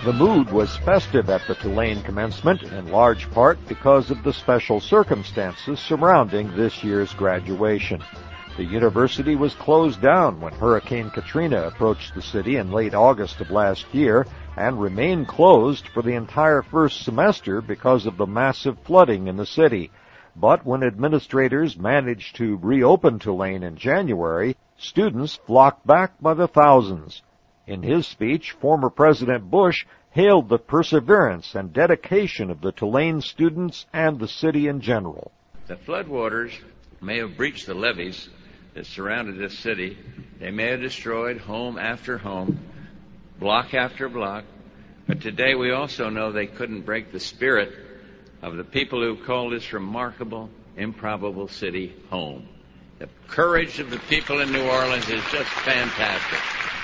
The mood was festive at the Tulane commencement, in large part because of the special circumstances surrounding this year's graduation. The university was closed down when Hurricane Katrina approached the city in late August of last year and remained closed for the entire first semester because of the massive flooding in the city. But when administrators managed to reopen Tulane in January, students flocked back by the thousands. In his speech, former President Bush hailed the perseverance and dedication of the Tulane students and the city in general. The floodwaters may have breached the levees that surrounded this city. They may have destroyed home after home, block after block. But today we also know they couldn't break the spirit of the people who called this remarkable, improbable city home. The courage of the people in New Orleans is just fantastic.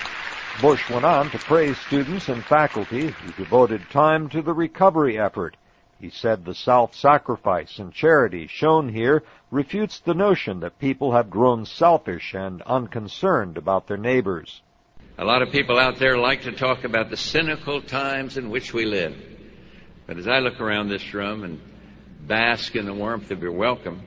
Bush went on to praise students and faculty who devoted time to the recovery effort. He said the self-sacrifice and charity shown here refutes the notion that people have grown selfish and unconcerned about their neighbors. A lot of people out there like to talk about the cynical times in which we live. But as I look around this room and bask in the warmth of your welcome,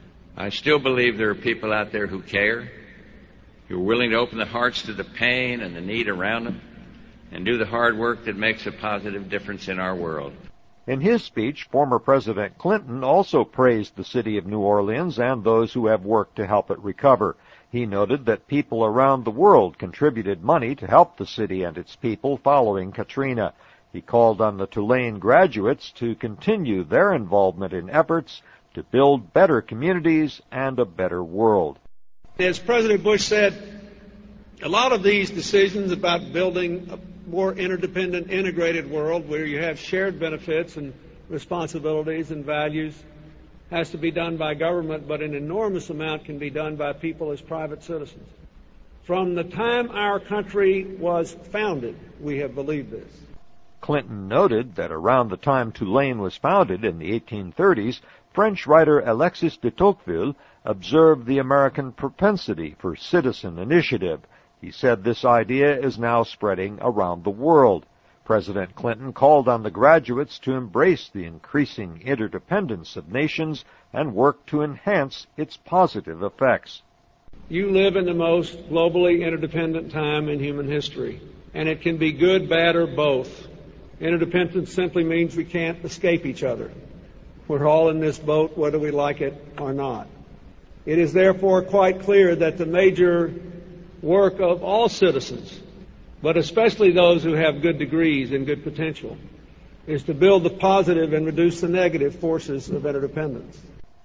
I still believe there are people out there who care, who are willing to open their hearts to the pain and the need around them, and do the hard work that makes a positive difference in our world. In his speech, former President Clinton also praised the city of New Orleans and those who have worked to help it recover. He noted that people around the world contributed money to help the city and its people following Katrina. He called on the Tulane graduates to continue their involvement in efforts to build better communities and a better world. As President Bush said, a lot of these decisions about building a more interdependent, integrated world where you have shared benefits and responsibilities and values has to be done by government, but an enormous amount can be done by people as private citizens. From the time our country was founded, we have believed this. Clinton noted that around the time Tulane was founded in the 1830s, French writer Alexis de Tocqueville observed the American propensity for citizen initiative. He said this idea is now spreading around the world. President Clinton called on the graduates to embrace the increasing interdependence of nations and work to enhance its positive effects. You live in the most globally interdependent time in human history, and it can be good, bad, or both. Interdependence simply means we can't escape each other. We're all in this boat, whether we like it or not. It is therefore quite clear that the major work of all citizens, but especially those who have good degrees and good potential, is to build the positive and reduce the negative forces of interdependence.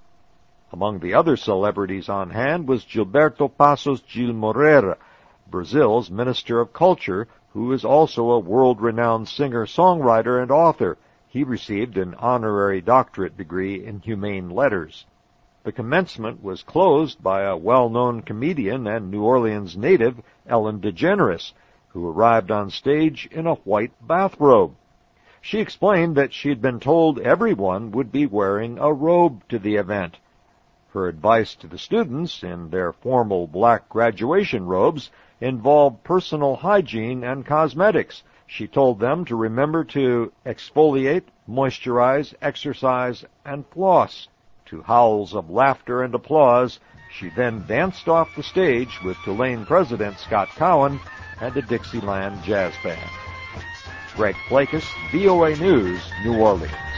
Among the other celebrities on hand was Gilberto Passos Gil Moreira, Brazil's Minister of Culture, who is also a world-renowned singer-songwriter and author. He received an honorary doctorate degree in humane letters. The commencement was closed by a well-known comedian and New Orleans native, Ellen DeGeneres, who arrived on stage in a white bathrobe. She explained that she'd been told everyone would be wearing a robe to the event. Her advice to the students in their formal black graduation robes involved personal hygiene and cosmetics. She told them to remember to exfoliate, moisturize, exercise, and floss. To howls of laughter and applause, she then danced off the stage with Tulane President Scott Cowan and a Dixieland jazz band. Greg Plakus, VOA News, New Orleans.